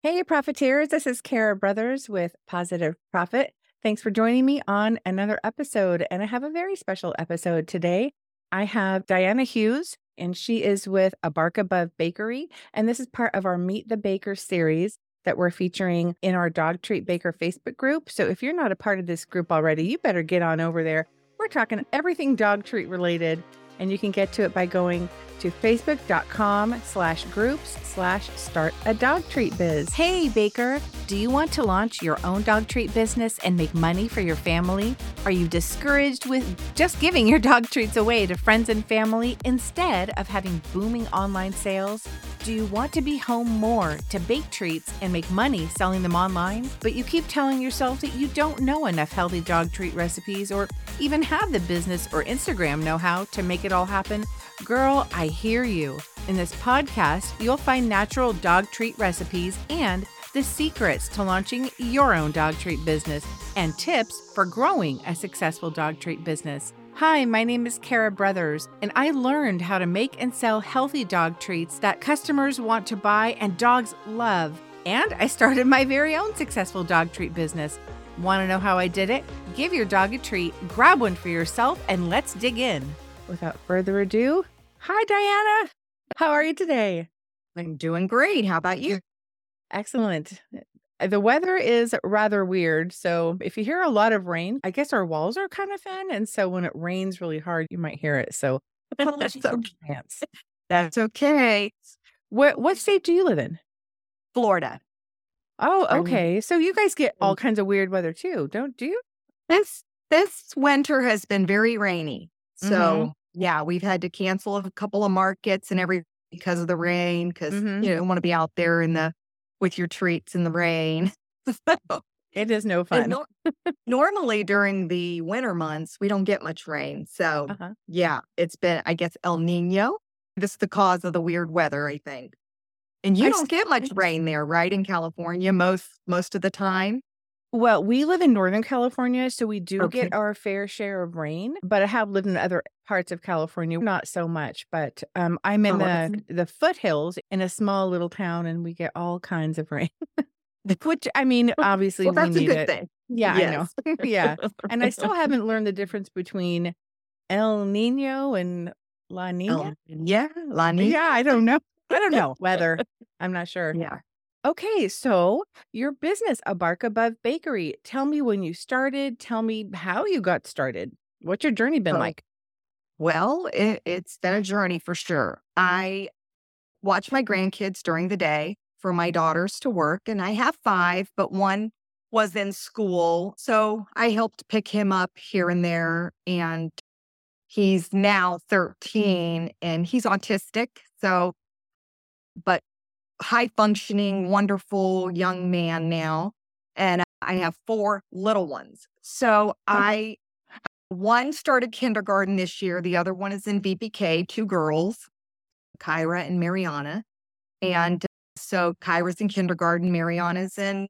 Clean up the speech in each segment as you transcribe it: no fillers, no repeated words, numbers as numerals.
Hey, Profiteers. This is Kara Brothers with Positive Profit. Thanks for joining me on another episode. And I have a very special episode today. I have Diana Hughes, and she is with A Bark Above Bakery. And this is part of our Meet the Baker series that we're featuring in our Dog Treat Baker Facebook group. So if you're not a part of this group already, you better get on over there. We're talking everything dog treat related, and you can get to it by going to facebook.com/groups/start-a-dog-treat-biz. Hey, Baker, do you want to launch your own dog treat business and make money for your family? Are you discouraged with just giving your dog treats away to friends and family instead of having booming online sales? Do you want to be home more to bake treats and make money selling them online, but you keep telling yourself that you don't know enough healthy dog treat recipes or even have the business or Instagram know-how to make it all happen? Girl, I hear you. In this podcast, you'll find natural dog treat recipes and the secrets to launching your own dog treat business and tips for growing a successful dog treat business. Hi, my name is Kara Brothers, and I learned how to make and sell healthy dog treats that customers want to buy and dogs love. And I started my very own successful dog treat business. Want to know how I did it? Give your dog a treat, grab one for yourself, and let's dig in. Without further ado, hi, Diana. How are you today? I'm doing great. How about you? Excellent. The weather is rather weird. So if you hear a lot of rain, I guess our walls are kind of thin. And so when it rains really hard, you might hear it. So apologies in advance. That's okay. What state do you live in? Florida. Oh, okay. So you guys get all kinds of weird weather too, do you? This winter has been very rainy. So yeah, we've had to cancel a couple of markets and everything because of the rain, because you don't want to be out there with your treats in the rain. It is no fun. Normally during the winter months, we don't get much rain. So yeah, it's been, I guess, El Nino. This is the cause of the weird weather, I think. And you don't get much rain there, right? In California, most of the time. Well, we live in Northern California, so we do get our fair share of rain, but I have lived in other parts of California, not so much, but I'm in the foothills in a small little town, and we get all kinds of rain, which, I mean, obviously we that's need a good it. thing. Yeah, yes. I know. Yeah. And I still haven't learned the difference between El Nino and La Nina. La Nina. Yeah, I don't know. Weather. I'm not sure. Yeah. Okay, so your business, A Bark Above Bakery. Tell me when you started. Tell me how you got started. What's your journey been like? Well, it's been a journey for sure. I watch my grandkids during the day for my daughters to work, and I have 5, but one was in school. So I helped pick him up here and there, and he's now 13 and he's autistic. So, but high functioning, wonderful young man now. And I have 4 little ones. So one started kindergarten this year. The other one is in VPK, 2 girls, Kyra and Mariana. And so Kyra's in kindergarten, Mariana's in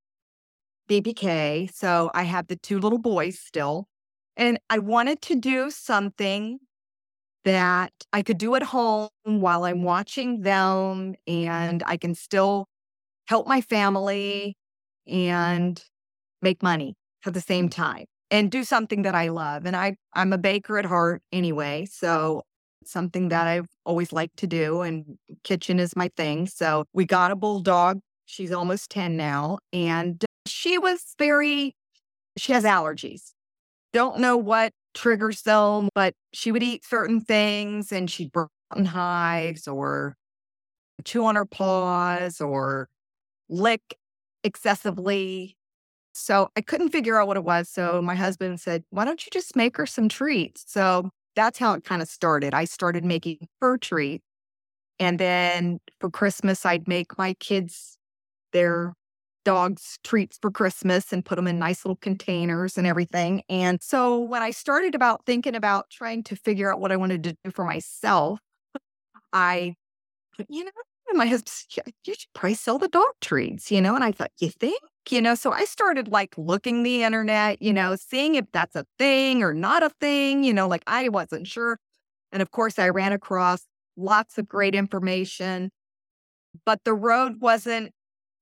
VPK. So I have the 2 little boys still. And I wanted to do something that I could do at home while I'm watching them, and I can still help my family and make money at the same time and do something that I love. And I'm a baker at heart anyway, so it's something that I've always liked to do, and kitchen is my thing. So we got a bulldog. She's almost 10 now, and she has allergies. Don't know what triggers them, but she would eat certain things and she'd burn in hives or chew on her paws or lick excessively. So I couldn't figure out what it was. So my husband said, why don't you just make her some treats? So that's how it kind of started. I started making her treats. And then for Christmas, I'd make my kids their dogs treats for Christmas and put them in nice little containers and everything. And so when I started thinking about trying to figure out what I wanted to do for myself, my husband said, you should probably sell the dog treats, and I thought, you think? So I started looking the internet, seeing if that's a thing or not a thing, I wasn't sure. And of course I ran across lots of great information, but the road wasn't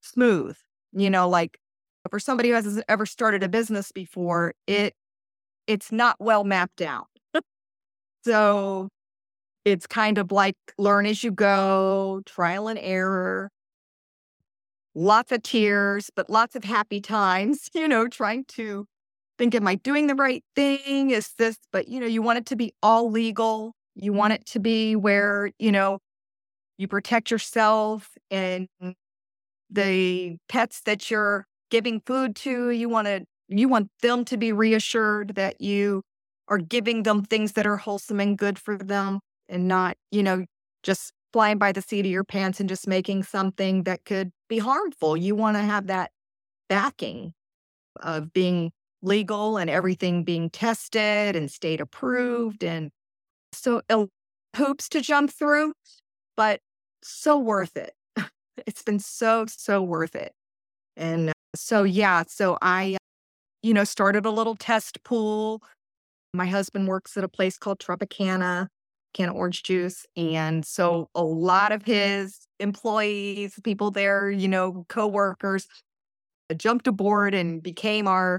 smooth. Like for somebody who hasn't ever started a business before, it's not well mapped out. So it's kind of like learn as you go, trial and error, lots of tears, but lots of happy times, trying to think, am I doing the right thing? Is this, but you want it to be all legal. You want it to be where, you protect yourself and the pets that you're giving food to. You want them to be reassured that you are giving them things that are wholesome and good for them and not, just flying by the seat of your pants and just making something that could be harmful. You want to have that backing of being legal and everything being tested and state approved. And so hoops to jump through, but so worth it. It's been so, so worth it. And so I, started a little test pool. My husband works at a place called Tropicana, can of orange juice. And so a lot of his employees, people there, coworkers, jumped aboard and became our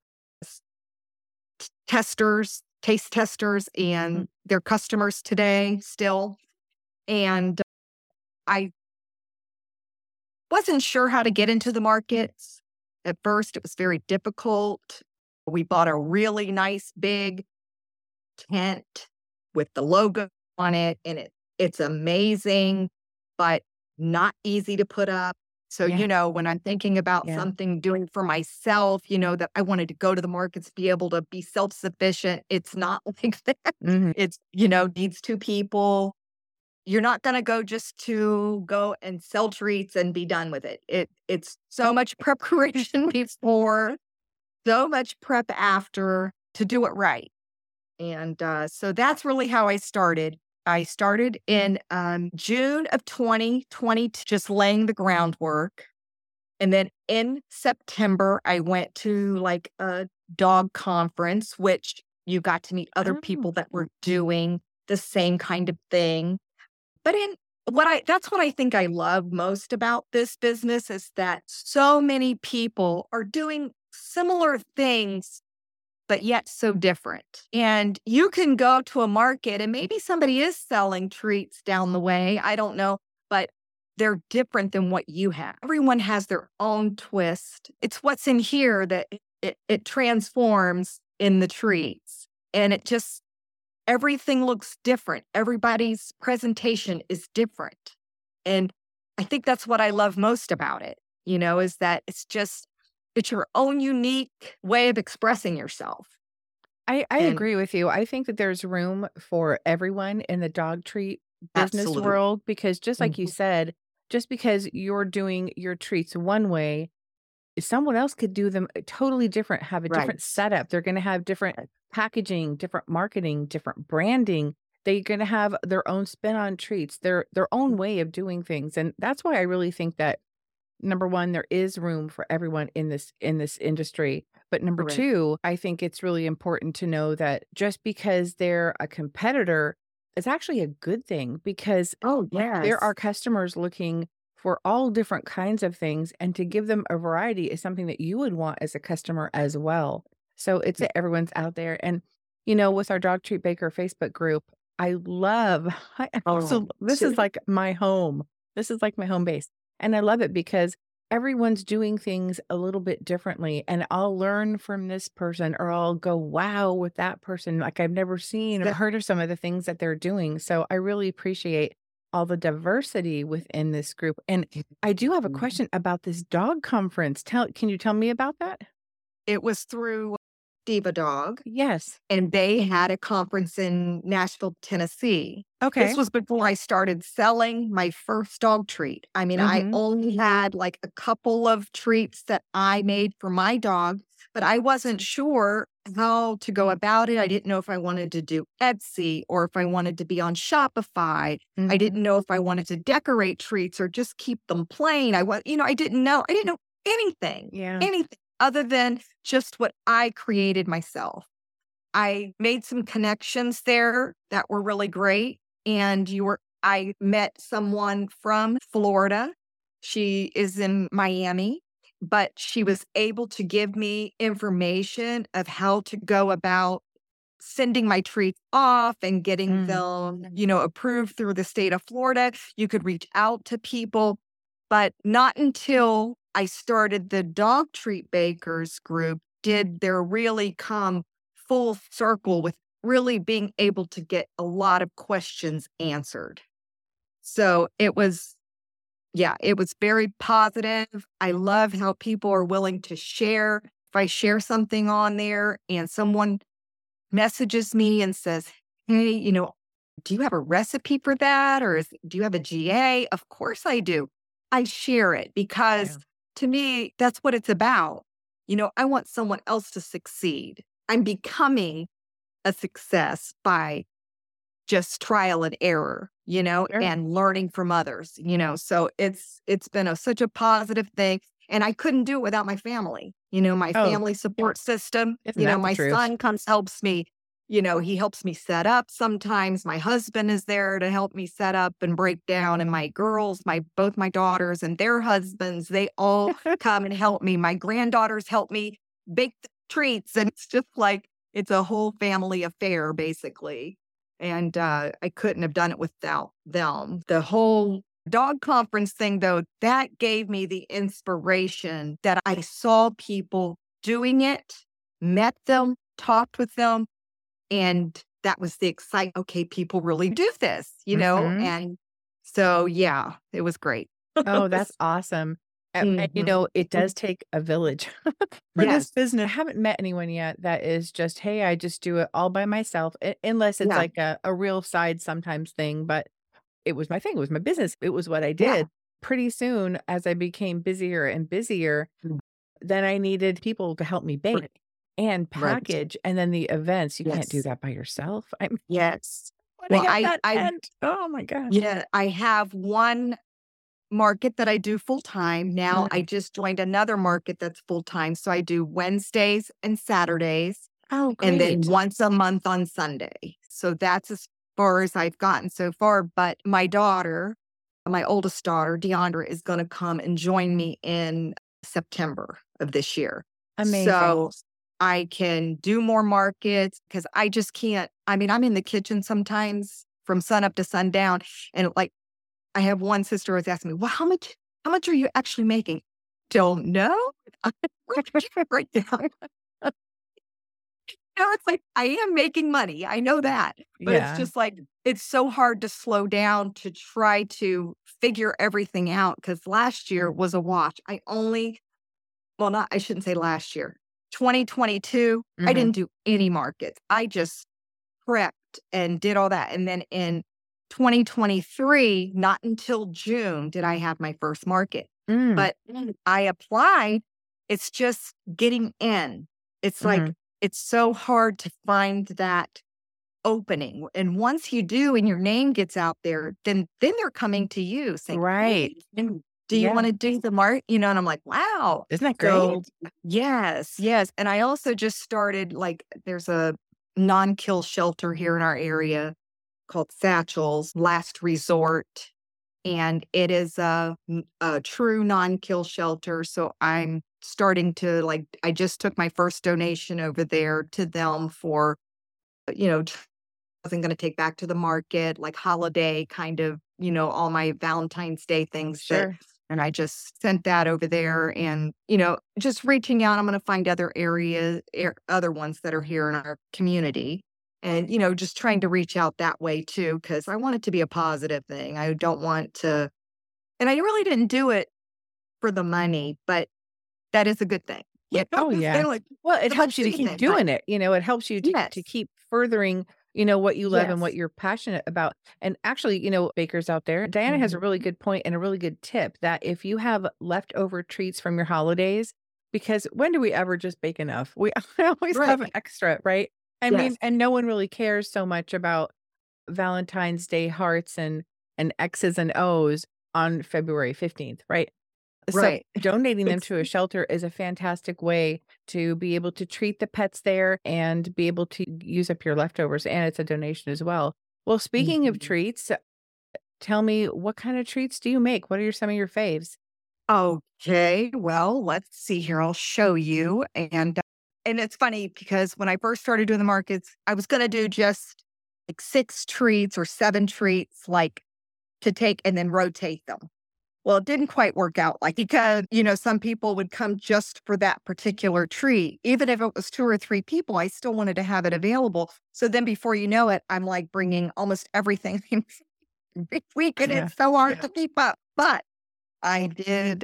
taste testers, and they're customers today still. And I wasn't sure how to get into the markets. At first, it was very difficult. We bought a really nice big tent with the logo on it, and it's amazing, but not easy to put up. So, when I'm thinking about something doing for myself, that I wanted to go to the markets, be able to be self-sufficient, it's not like that. It's, needs two people. You're not going to go just to go and sell treats and be done with it. It's so much preparation before, so much prep after to do it right. And so that's really how I started. I started in June of 2020, just laying the groundwork. And then in September, I went to like a dog conference, which you got to meet other people that were doing the same kind of thing. But that's what I think I love most about this business is that so many people are doing similar things, but yet so different. And you can go to a market and maybe somebody is selling treats down the way. I don't know, but they're different than what you have. Everyone has their own twist. It's what's in here that it transforms in the treats. And everything looks different. Everybody's presentation is different. And I think that's what I love most about it, is that it's your own unique way of expressing yourself. I agree with you. I think that there's room for everyone in the dog treat business Absolutely. world because just like you said, just because you're doing your treats one way, someone else could do them totally different, have a different setup. They're going to have different packaging, different marketing, different branding. They're going to have their own spin on treats, their own way of doing things. And that's why I really think that number one, there is room for everyone in this industry. But number two, I think it's really important to know that just because they're a competitor, it's actually a good thing because there are customers looking for all different kinds of things, and to give them a variety is something that you would want as a customer as well. So it's that everyone's out there. And, with our Dog Treat Baker Facebook group, this is like my home. This is like my home base. And I love it because everyone's doing things a little bit differently. And I'll learn from this person or I'll go, wow, with that person. Like I've never seen or heard of some of the things that they're doing. So I really appreciate all the diversity within this group. And I do have a question about this dog conference. Can you tell me about that? It was through Diva Dog. Yes. And they had a conference in Nashville, Tennessee. Okay. This was before I started selling my first dog treat. I mean, I only had like a couple of treats that I made for my dog, but I wasn't sure how to go about it. I didn't know if I wanted to do Etsy or if I wanted to be on Shopify. I didn't know if I wanted to decorate treats or just keep them plain. I didn't know. I didn't know anything. Anything other than just what I created myself. I made some connections there that were really great. And I met someone from Florida She is in Miami, but she was able to give me information of how to go about sending my treats off and getting Mm. them, approved through the state of Florida. You could reach out to people, but not until I started the dog treat bakers group did there really come full circle with really being able to get a lot of questions answered. So it was very positive. I love how people are willing to share. If I share something on there and someone messages me and says, "Hey, do you have a recipe for that? Or do you have a GA?" Of course I do. I share it Yeah. because to me, that's what it's about. I want someone else to succeed. I'm becoming a success by just trial and error, Sure. and learning from others, so it's been such a positive thing. And I couldn't do it without my family, my Oh, family support system. isn't that the My truth? son comes, helps me, he helps me set up sometimes. My husband is there to help me set up and break down. And my girls, both my daughters and their husbands, they all come and help me. My granddaughters help me bake the treats. And it's just like, it's a whole family affair, basically. And I couldn't have done it without them. The whole dog conference thing, though, that gave me the inspiration that I saw people doing it, met them, talked with them, and that was the excitement. Okay, people really do this, Mhm. And so, yeah, it was great. Oh, that's awesome. And, Mhm. it does take a village for this Yes. business. I haven't met anyone yet that is just, "Hey, I just do it all by myself," unless it's Yeah. like a real side sometimes thing, but it was my thing, it was my business, it was what I Yeah. did. Pretty soon, as I became busier and busier, then I needed people to help me bake Right. and Right. package, and then the events, you can't do Yes. that by yourself. I'm Yes. Well, putting at that end. Oh my gosh. yeah, I have one market that I do full time. Now I Mm. just joined another market that's full time. So I do Wednesdays and Saturdays, Oh, and then great. once a month on Sunday. So that's as far as I've gotten so far. But my oldest daughter, Deandra, is going to come and join me in September of this year. Amazing. So I can do more markets because I just can't. I mean, I'm in the kitchen sometimes from sun up to sundown. And like, I have one sister who's asking me, "Well, how much are you actually making?" Don't know. Right now. It's like I am making money. I know that. But it's Yeah. just like it's so hard to slow down to try to figure everything out because last year was a wash. Not I shouldn't say last year. 2022, I Mhm. didn't do any markets. I just prepped and did all that. And then in 2023, not until June did I have my first market. Mm. But I applied. It's just getting in. It's like, Mhm. it's so hard to find that opening. And once you do and your name gets out there, then they're coming to you saying, Right. "Hey, do you Yeah. want to do the mark?" And I'm like, wow. Isn't that great? So yes, yes. And I also just started like there's a non-kill shelter here in our area called Satchel's Last Resort. And it is a true non-kill shelter. So I'm starting to I just took my first donation over there to them for, wasn't going to take back to the market, like holiday kind of, all my Valentine's Day things Sure. and I just sent that over there and, just reaching out. I'm going to find other other ones that are here in our community and, just trying to reach out that way too, because I want it to be a positive thing. I don't want to, and I really didn't do it for the money, but that is a good thing. Oh, It's kind yeah. of like Well, it the helps you to bullshit keep thing, but doing it, it helps you to yes, keep furthering, what you love and what yes. you're passionate about. And actually, bakers out there, Diana has a Mhm. really good point and a really good tip that if you have leftover treats from your holidays, because when do we ever just bake enough? We always have Right. extra, right? I mean, Yes. and no one really cares so much about Valentine's Day hearts and X's and O's on February 15th, right? So Right. donating them It's to a shelter is a fantastic way to be able to treat the pets there and be able to use up your leftovers, and it's a donation as well. Well, speaking of Mhm. treats, tell me what kind of treats do you make? What are some of your faves? Okay, well, let's see here. I'll show you. And it's funny because when I first started doing the markets, I was going to do just like 6 treats or 7 treats, like to take and then rotate them. Well, it didn't quite work out like because, some people would come just for that particular treat. Even if it was 2 or 3 people, I still wanted to have it available. So then before you know it, I'm like bringing almost everything every week and Yeah. it's so hard to keep up. But I did,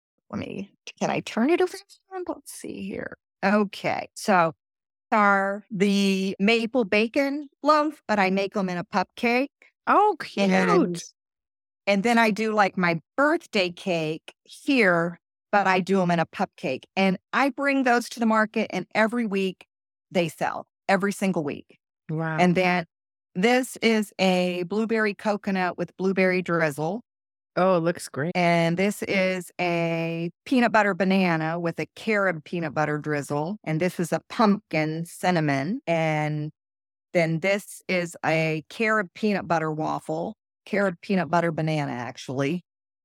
can I turn it around? Let's see here. Okay. So are the maple bacon loaf, but I make them in a cupcake. Oh, And cute. and then I do like my birthday cake here, but I do them in a cupcake. And I bring those to the market, and every week they sell, every single week. Wow. And then this is a blueberry coconut with blueberry drizzle. Oh, it looks great. And this is a peanut butter banana with a carob peanut butter drizzle. And this is a pumpkin cinnamon. And then this is a carob peanut butter waffle, carob peanut butter banana, actually.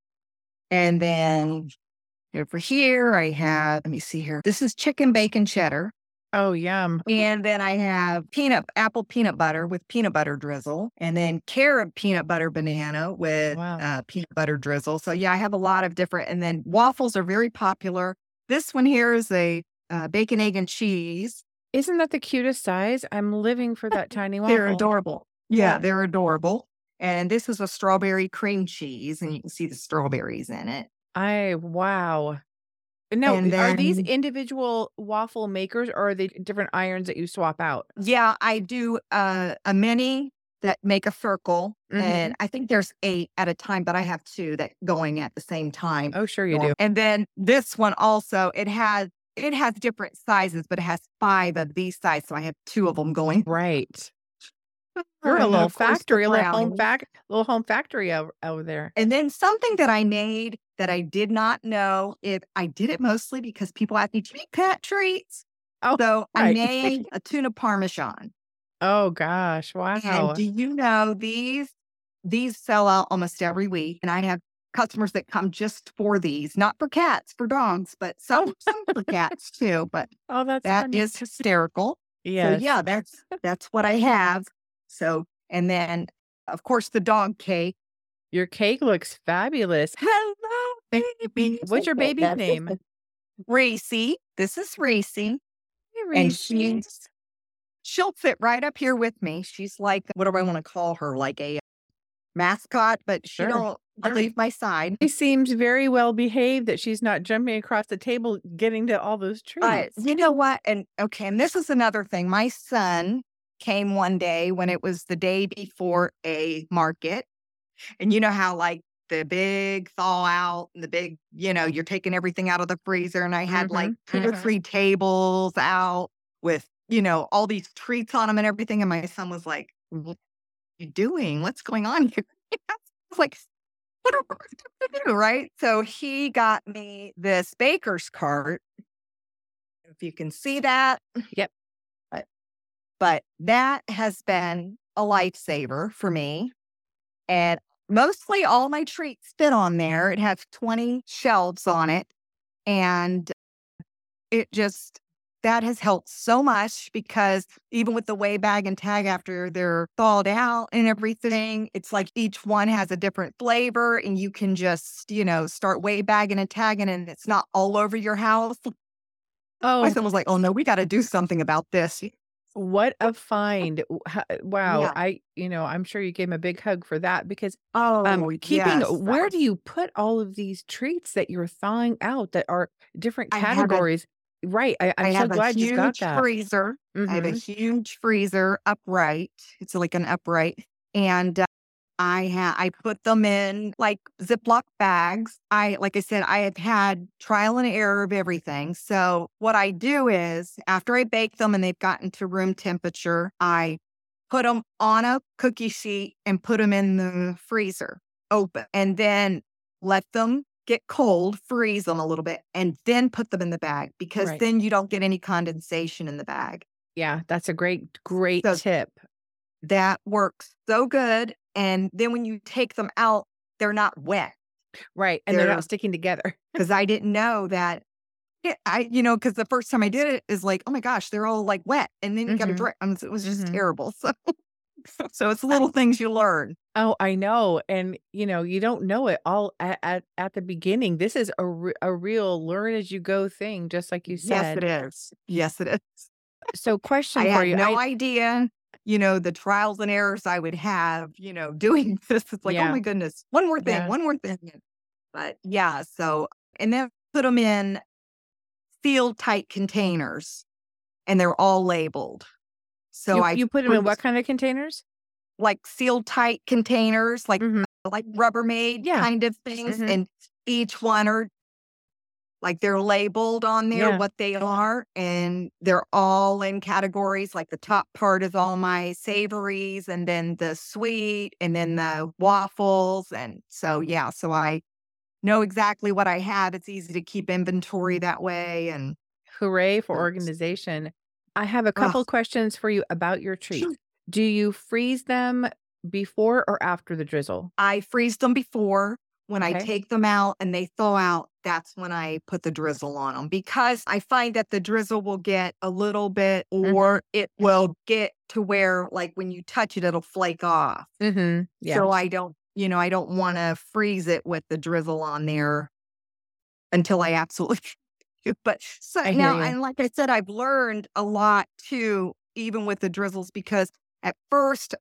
And then over here, I have, let me see here. This is chicken bacon cheddar. Oh, yum. And then I have apple peanut butter with peanut butter drizzle, and then carob peanut butter banana with Wow. peanut butter drizzle. So yeah, I have a lot of different, and then waffles are very popular. This one here is a bacon, egg, and cheese. Isn't that the cutest size? I'm living for that tiny They're waffle. adorable. Yeah, they're adorable. And this is a strawberry cream cheese, and you can see the strawberries in it. Wow. Now, And are these then, individual waffle makers or are they different irons that you swap out? yeah, I do a mini that make a circle, and Mhm. I think there's 8 at a time, but I have 2 that going at the same time. Oh, sure you do. And then this one also, it has different sizes, but it has 5 of these sizes, so I have 2 of them going. Right. You're a And then, little of course, the factory, brownies. little home factory over there. And then something that I made that I did not know if I did it mostly because people ask me, "Do you make cat treats?" Oh, So I right. made a tuna parmesan. Oh gosh, And wow. do you know these sell out almost every week, and I have customers that come just for these, not for cats, for dogs, but some for cats too, but Oh, that's that funny. is hysterical. So Yes. yeah, that's what I have. So and then of course the dog cake. Your cake looks fabulous. Hello, baby. What's your baby's That's name? Racy. This is Racy. Hey, And Reese. she'll fit right up here with me. She's like, what do I want to call her? Like a mascot, but she Sure. don't leave my side. She seems very well behaved that she's not jumping across the table getting to all those treats. You know what? And okay, and this is another thing. My son came one day when it was the day before a market. And you know how like the big thaw out and the big, you're taking everything out of the freezer. And I had like Mhm. 2 or 3 tables out with, all these treats on them and everything. And my son was like, "What are you doing? What's going on here?" I was like, what are we supposed to do? Right. So he got me this baker's cart. If you can see that. Yep. But, but that has been a lifesaver for me. And mostly all my treats fit on there. It has 20 shelves on it. And that has helped so much because even with the weigh bag and tag after they're thawed out and everything, it's like each one has a different flavor and you can just, start weigh bagging and tagging and it's not all over your house. My Oh, son was like, "Oh no, we got to do something about this." what a find. Wow. Yeah. I'm sure you gave him a big hug for that because Oh, keeping yes. where do you put all of these treats that you're thawing out that are different I have a categories? Right. I I'm so have a glad you've got huge that. freezer. I have a Mhm. huge freezer upright. It's like an upright. And I put them in like Ziploc bags. Like I said, I have had trial and error of everything. So what I do is after I bake them and they've gotten to room temperature, I put them on a cookie sheet and put them in the freezer open and then let them get cold, freeze them a little bit, and then put them in the bag because Right. then you don't get any condensation in the bag. Yeah, that's a great So tip. that works so good. And then when you take them out, they're not wet. Right. And they're not They're sticking together. because I didn't know that. Yeah, because the first time I did it is like, oh my gosh, they're all like wet, and then you got to Hmm. dry. It was just Hmm. terrible. So it's little things you learn. Oh, I know. And, you don't know it all at the beginning. This is a real learn as you go thing, just like you Yes, it said. is. Yes, it is. So I question for had you. no idea, the trials and errors I would have, doing this. It's like, oh Yeah. my goodness, Yeah. one more thing. But yeah, so, and then put them in sealed tight containers and they're all labeled. So I You put them in what freeze kind of containers? like sealed tight containers, Mhm. like Rubbermaid Yeah. kind of things. Mhm. And each one are like they're labeled on there Yeah. what they are, and they're all in categories. Like the top part is all my savories, and then the sweet, and then the waffles. And so, yeah, so I know exactly what I have. It's easy to keep inventory that way. And Hooray for it's- organization. I have a ugh, couple questions for you about your sure. treats. Do you freeze them before or after the drizzle? I freeze them before. When I Okay. take them out and they thaw out, that's when I put the drizzle on them because I find that the drizzle will get a little bit, Mhm. or it will get to where, like, when you touch it, it'll flake off. Mhm. Yeah. So I don't want to freeze it with the drizzle on there until I absolutely do. But so I hear now, you. and like I said, I've learned a lot too, even with the drizzles, because at first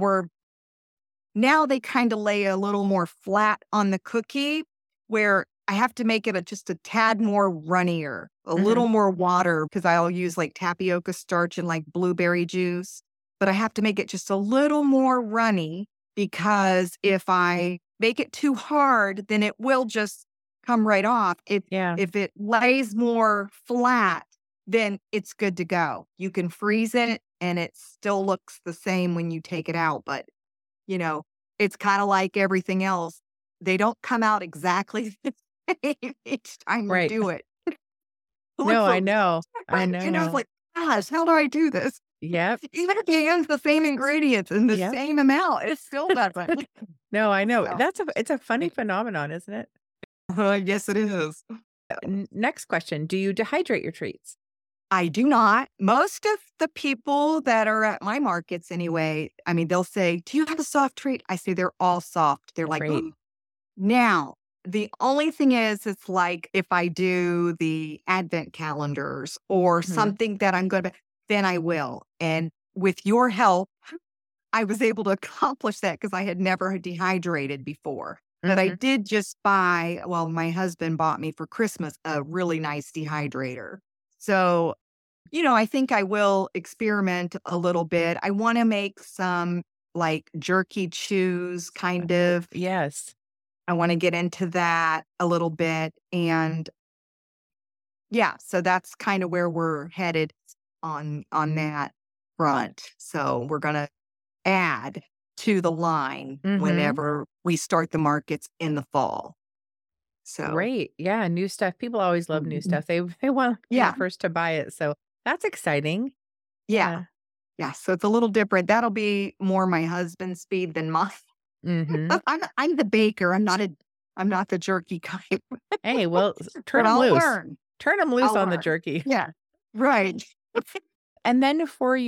now they kind of lay a little more flat on the cookie, where I have to make it just a tad more runnier, a Mhm. little more water, because I'll use like tapioca starch and like blueberry juice. But I have to make it just a little more runny, because if I make it too hard, then it will just come right off. Yeah. If it lays more flat, then it's good to go. You can freeze it and it still looks the same when you take it out. But you know, it's kinda like everything else. They don't come out exactly the same each time you Right. do it. It looks No, I so know. I different, it's know. like, "Gosh, how do I do this?" Yep. Even if you use the same ingredients and the Yep. same amount, it still doesn't. No, I know. So, It's a funny phenomenon, isn't it? yes, it is. Next question. Do you dehydrate your treats? I do not. Most of the people that are at my markets anyway, I mean, they'll say, "Do you have a soft treat?" I say, "They're all soft." They're like, Great. now, the only thing is, it's like if I do the advent calendars or Mhm. something that I'm going to, then I will. And with your help, I was able to accomplish that because I had never dehydrated before. But I Mhm. did just buy, well, my husband bought me for Christmas a really nice dehydrator. So, I think I will experiment a little bit. I want to make some like jerky chews kind Oh, of. yes. I wanna get into that a little bit, and yeah, so that's kinda where we're headed on that front. So, we're gonna add to the line Mhm. whenever we start the markets in the fall. So Great. Yeah, new stuff. People always love new Mhm. stuff. They wanna be the Yeah, first to buy it, so that's exciting. yeah, Yeah. yeah, so it's a little different. That'll be more my husband's speed than mine. Mhm. I'm the baker, I'm not the jerky kind, Hey, well, turn but them I'll loose. learn. Turn them loose I'll on the learn. jerky. Yeah, right. And then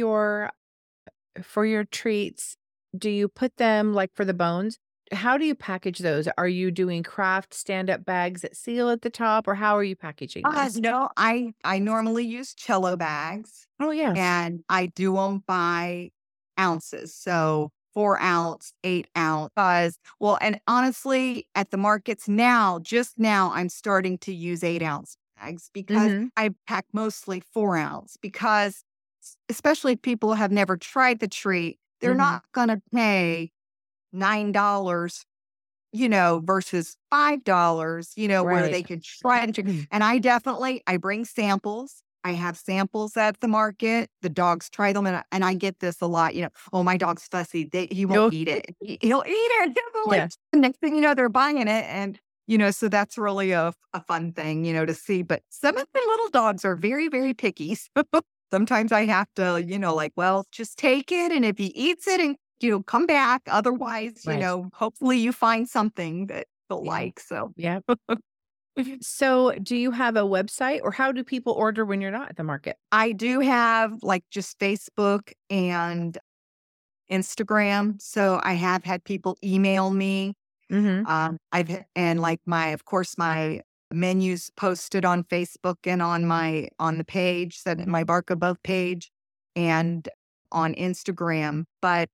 for your treats, do you put them like for the bones? How do you package those? Are you doing craft stand-up bags that seal at the top, or how are you packaging them? No, I normally use cello bags, Oh, yes. and I do them by ounces. So 4 ounce, 8 ounce. Well, and honestly, at the markets now, just now, I'm starting to use 8 ounce bags because Mhm. I pack mostly 4 ounce because especially if people have never tried the treat, they're Mhm. not going to pay $9 versus $5, where Right. they could try it. And I bring samples. I have samples at the market. The dogs try them, and I get this a lot. Oh, my dog's fussy. He won't You'll eat it. He'll eat it. Like Yeah. the next thing you know, they're buying it, and so that's really a fun thing, to see. But some of the little dogs are very, very picky. So sometimes I have to, like, well, just take it, and if he eats it, and come back. Otherwise, Right. hopefully you find something that feel Yeah. like. So Yeah. So, do you have a website or how do people order when you're not at the market? I do have like just Facebook and Instagram. So I have had people email me. Mhm. And like of course, my menus posted on Facebook and on the page, that my Bark Above page and on Instagram. But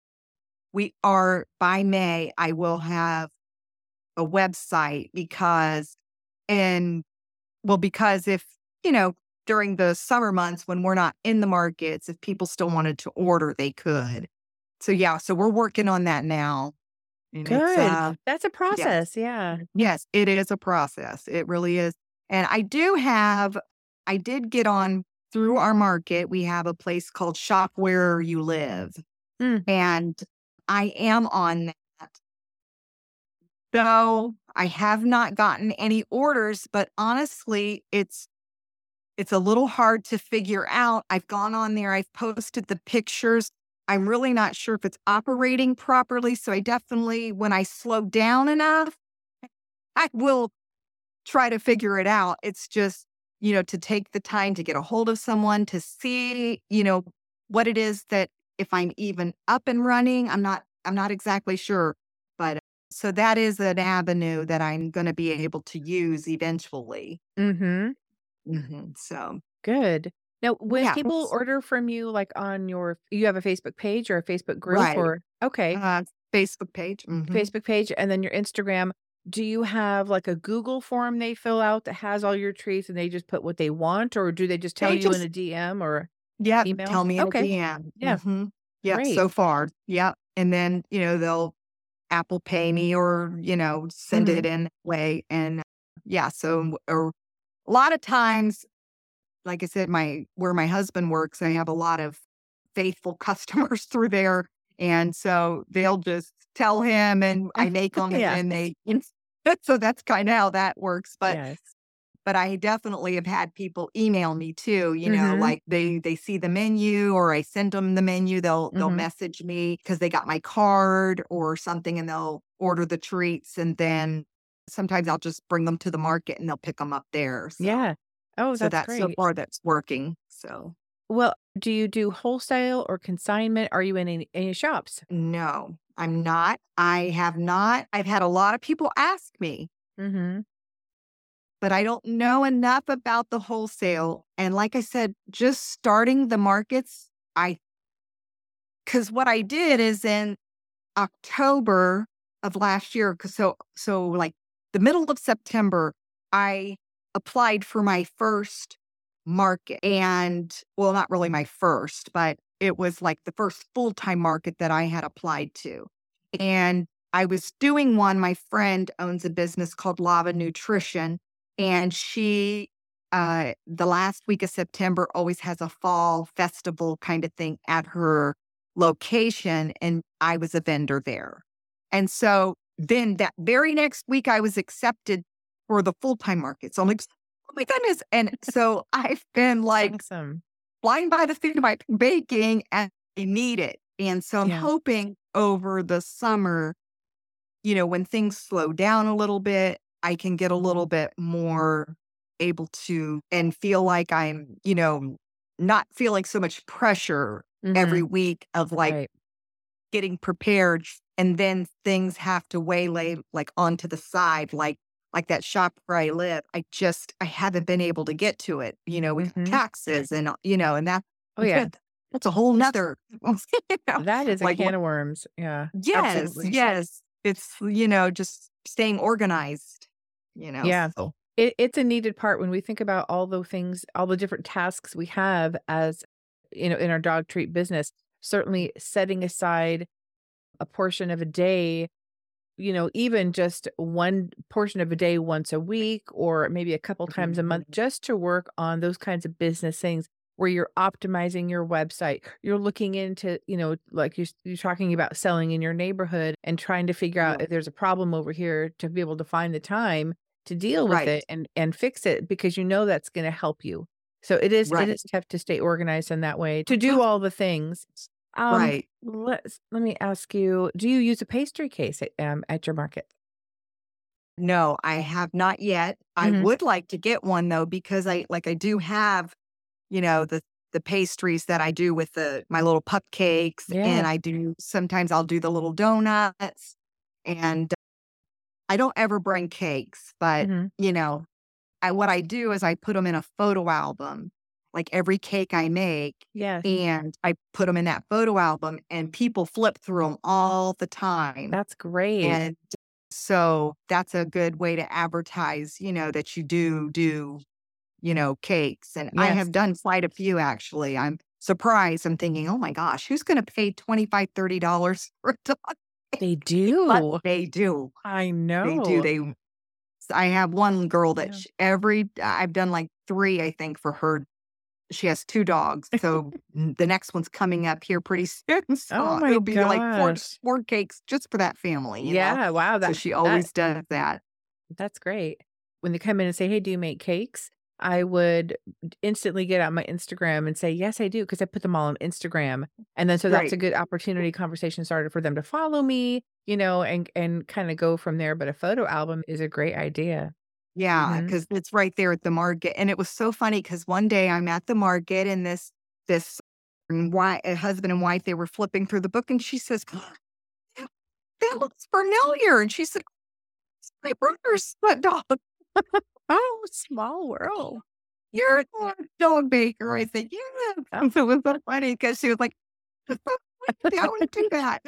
by May, I will have a website and because if, you know, during the summer months when we're not in the markets, if people still wanted to order, they could. So yeah, so we're working on that now. And it's Good. That's a yes. process. Yeah. Yes, it is a process. It really is. And I did get on through our market. We have a place called Shop Where You Live. Mm. And I am on that. Though I have not gotten any orders, but honestly, it's a little hard to figure out. I've gone on there, I've posted the pictures. I'm really not sure if it's operating properly. So I definitely, when I slow down enough, I will try to figure it out. It's just, to take the time to get a hold of someone to see, what it is that if I'm even up and running, I'm not exactly sure. But so that is an avenue that I'm going to be able to use eventually. Mhm. So Good. Now, when yeah, people order from you, like on you have a Facebook page or a Facebook group right. or okay, Facebook page. Facebook page and then your Instagram, do you have like a Google form they fill out that has all your treats and they just put what they want, or do they just tell They you in just a DM or Yep, email? tell me in a Okay. DM. Yeah. Yep, Great. so far. Yep. And then, they'll Apple Pay me or, send Mhm. it in that way. And yeah, so or a lot of times, like I said, where my husband works, I have a lot of faithful customers through there. And so they'll just tell him and I make them and Yeah. then so that's kind of how that works. Yes. But I definitely have had people email me too, Mhm. like they see the menu or I send them the menu, they'll Mhm. message me because they got my card or something and they'll order the treats and then sometimes I'll just bring them to the market and they'll pick them up there. So Yeah. Oh, so that's that so great. far that's working. So Well, do you do wholesale or consignment? Are you in any shops? no, I'm not. I have not. I've had a lot of people ask me, Mhm. but I don't know enough about the wholesale. And like I said, just starting the markets, because what I did is in October of last year, so like the middle of September, I applied for my first market. And well, not really my first, but it was like the first full-time market that I had applied to. And I was doing one. My friend owns a business called Lava Nutrition, and the last week of September always has a fall festival kind of thing at her location, and I was a vendor there. And so then that very next week, I was accepted for the full-time market. So I'm like, oh my goodness. And so I've been That's like awesome. flying by the seat of my baking and I need it. And so I'm Yeah. hoping over the summer, when things slow down a little bit, I can get a little bit more able to and feel like I'm, not feeling so much pressure every Mhm. week of like Right. getting prepared and then things have to waylay like onto the side, like that shop where I live. I haven't been able to get to it, with Mhm. taxes and, and Oh, yeah. that's a whole nother, That is a like what, can of worms. Yeah. yes, Absolutely. yes. It's, just staying organized, Yeah. so. It's a needed part when we think about all the things, all the different tasks we have as, in our dog treat business, certainly setting aside a portion of a day, even just one portion of a day once a week or maybe a couple times a month Mhm. just to work on those kinds of business things where you're optimizing your website. You're looking into, like you're talking about selling in your neighborhood and trying to figure out Yeah. if there's a problem over here to be able to find the time to deal with Right, it and fix it because that's going to help you. So it right, is tough to stay organized in that way, to do all the things. right. Let me ask you, do you use a pastry case at your market? No, I have not yet. I Hmm. would like to get one though, because I do have, the pastries that I do with my little cupcakes, and Yeah. sometimes I'll do the little donuts, and I don't ever bring cakes, but, Hmm. you know, what I do is I put them in a photo album, like every cake I make, Yes. and I put them in that photo album, and people flip through them all the time. That's great. And so that's a good way to advertise, that you do, cakes. And I Yes, have done quite a few actually. I'm surprised. I'm thinking, oh my gosh, who's going to pay $25, $30 for a dog? they But do. they do. I They do. know. I have one girl that Yeah. I've done like three, I think, for her. She has two dogs. So the next one's coming up here pretty soon. Oh So my it'll be like gosh. four cakes just for that family. Yeah, wow, So that she that always does that. that's great. When they come in and say, "Hey, do you make cakes?" I would instantly get out my Instagram and say, "Yes, I do," because I put them all on Instagram. And then so that's a Right. good opportunity conversation starter for them to follow me, and kinda go from there, but a photo album is a great idea. Yeah, Mhm. because it's right there at the market. And it was so funny because one day I'm at the market and this husband and wife, they were flipping through the book, and she says, that looks familiar. And she said, "It's my brother's dog. Oh, small world. You're a dog baker." I said, "Yeah." Oh, So it was so funny because she was like, "I would do that."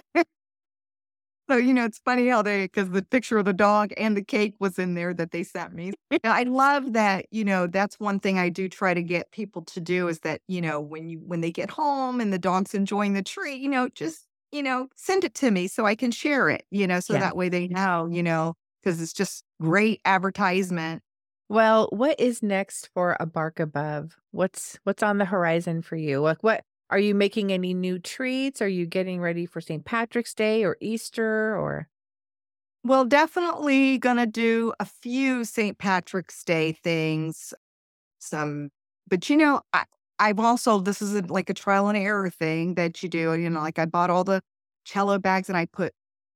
So, it's funny how because the picture of the dog and the cake was in there that they sent me. Now, I love that, that's one thing I do try to get people to do is that, when they get home and the dog's enjoying the treat, just, send it to me so I can share it, so yeah. that way they know, because it's just great advertisement. Well, what is next for A Bark Above? What's on the horizon for you? Like, what are you making any new treats? Are you getting ready for St. Patrick's Day or Easter or Well, definitely gonna do a few St. Patrick's Day things. Some, but I've also, this is like a trial and error thing that you do. Like I bought all the cello bags and I put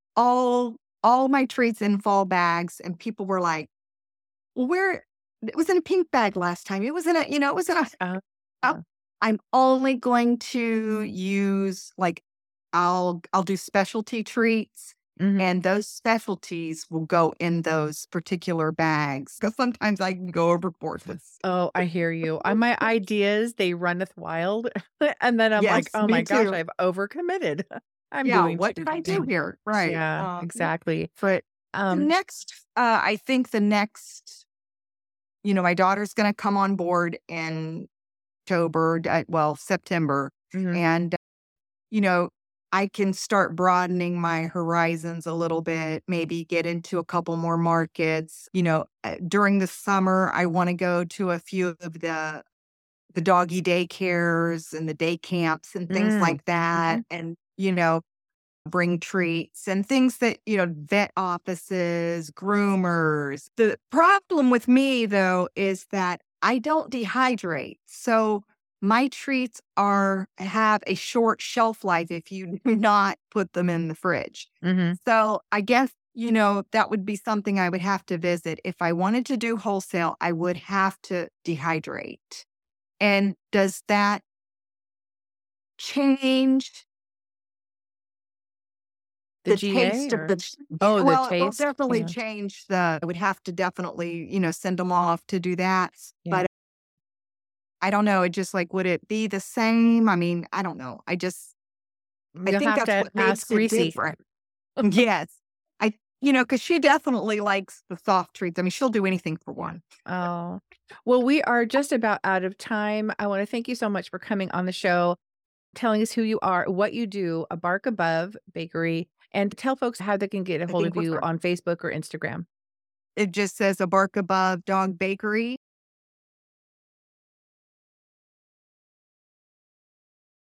all my treats in fall bags, and people were like, "Well, where? It was in a pink bag last time. It was in a, it was in a." uh, Oh, I'm only going to use like I'll do specialty treats, mhm. and those specialties will go in those particular bags because sometimes I can go overboard with. Oh, I hear you. On my ideas, they runneth wild. And then I'm like, Yes, "Oh me my gosh, too. I've overcommitted. I'm Yeah, doing what too did I do many." here? Right. Yeah, exactly. But Um I think the next, my daughter's going to come on board in October, September, mhm, and you know, I can start broadening my horizons a little bit, maybe get into a couple more markets. During the summer, I want to go to a few of the doggy daycares and the day camps and things mm, like that, mhm. and bring treats and things that vet offices, groomers. The problem with me though is that I don't dehydrate, so my treats are have a short shelf life if you do not put them in the fridge. Mhm. So I guess, that would be something I would have to visit. If I wanted to do wholesale, I would have to dehydrate. And does that change The the GA taste of or the yeah, oh, the well, it will taste? definitely Yeah, change I would have to definitely, send them off to do that, yeah. but I don't know, it just, like, would it be the same? I mean, I don't know. I You'll think have that's to what ask makes it Reese. different. Yes. Because she definitely likes the soft treats. I mean, she'll do anything for Yeah. one. Oh. Well, we are just about out of time. I wanna thank you so much for coming on the show, telling us who you are, what you do, A Bark Above Bakery, and tell folks how they can get a I hold think of we're you fine. on Facebook or Instagram. It just says A Bark Above Dog Bakery.